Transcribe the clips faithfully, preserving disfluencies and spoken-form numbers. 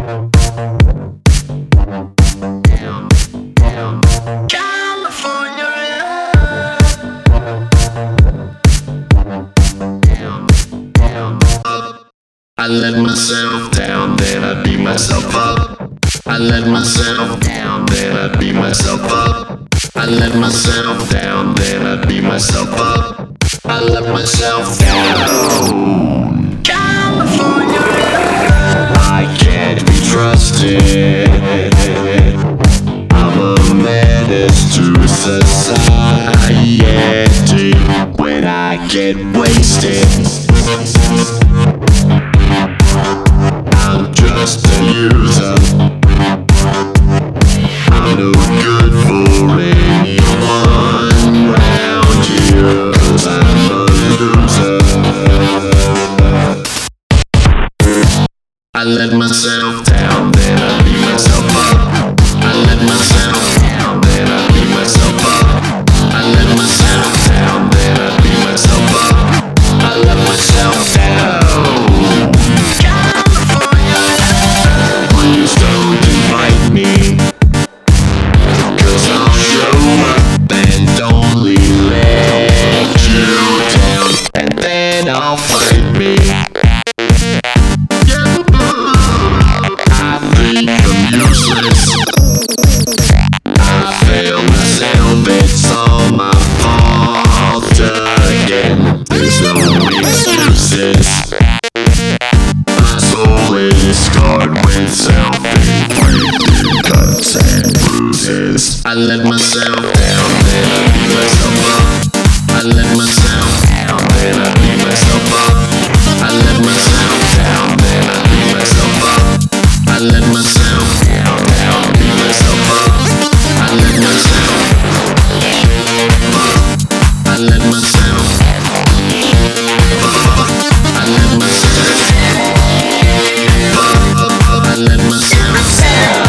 I let myself down, then I beat myself up. I let myself down, then I beat myself up. I let myself down, then I beat myself up. I let myself down. California, I can't be trusted. I'm a menace to society when I get wasted. I'm just a user. I'm no good for anyone round here, 'cause I'm a loser. I let myself down, then I beat myself up. I let myself down, then I beat myself up. I let myself down, then I beat myself up. I let myself down. Please don't invite me, 'cause I'll show up and only let you down, and then I'll fight me. I become useless. I fail myself, it's all my fault again. There's no excuses. My soul is scarred with self-inflicted cuts and bruises. I let myself down, then I beat myself up. I let myself down, then I beat myself up. I let myself down, then I beat myself up. I let myself down, down, beat myself up. I let myself up. I let myself up. I let myself up. I let myself down.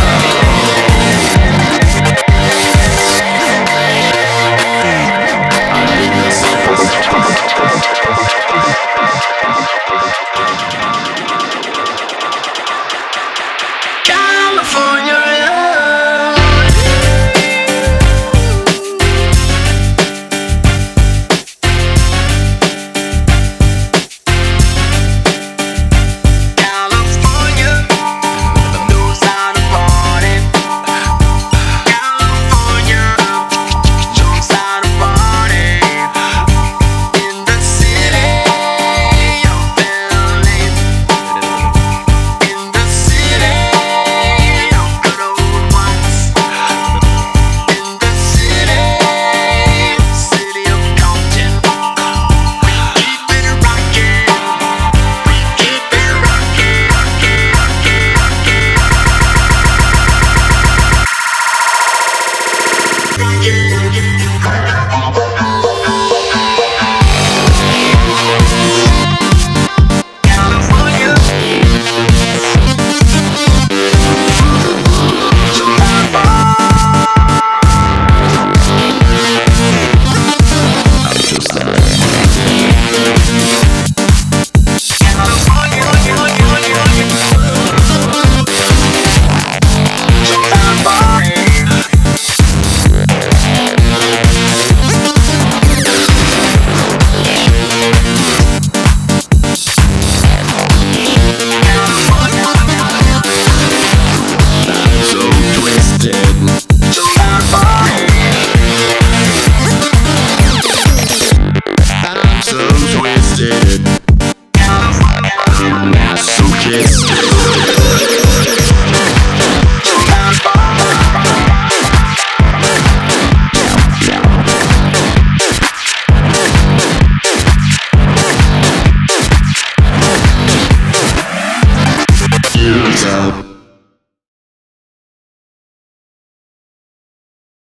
I'm so twisted.